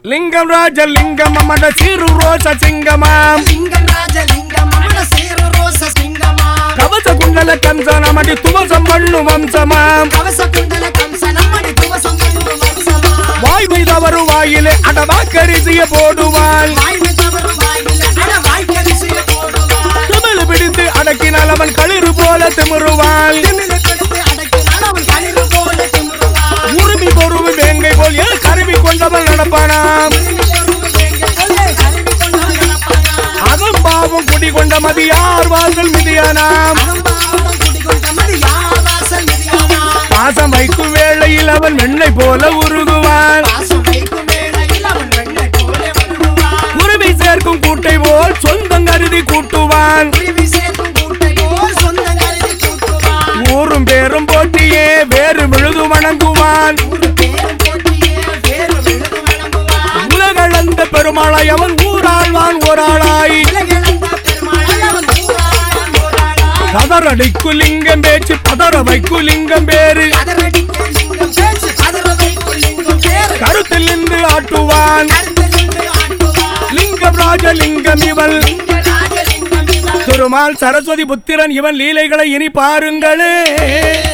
லிங்கம் ராஜலிங்கம் அமட சீரு ரோச சிங்கமாம் கவச குண்டல கம்சனமடி துவசம் பண்ணு வம்சமாம் வாய்மை தவறு வாயிலே அடவாக்கரிசிய போடுவான் தமிழ் பிடித்து அடக்கினால் அவன் களிறு போல திமிருவான் உரிமை பொறுமை வேங்கை போல் கருவி கொண்டவன் நடப்பானாம் அகம்பாவம் குடி கொண்ட மதி யார் வாசல் மிதியானாம் பாசம் வைக்கும் வேளையில் அவன் வெண்ணெய் போல உருகுவான் உரிமை சேர்க்கும் கூட்டை போல் சொந்தம் கருதி கூட்டுவான் ஊரும் பேரும் போட்டியே வேறு விழுது வணங்குவான் உலகளந்த பெருமாளாய் அவன் ஊராழ்வான் ஓராளாய் கதறடிக்கு லிங்கம் பேச்சு பதற வைக்கு லிங்கம் பேரு கருத்தில் நின்று ஆட்டுவான் லிங்கம் ராஜலிங்கம் இவள் திருமால் சரஸ்வதி புத்திரன் இவன் லீலைகளை இனி பாருங்களே.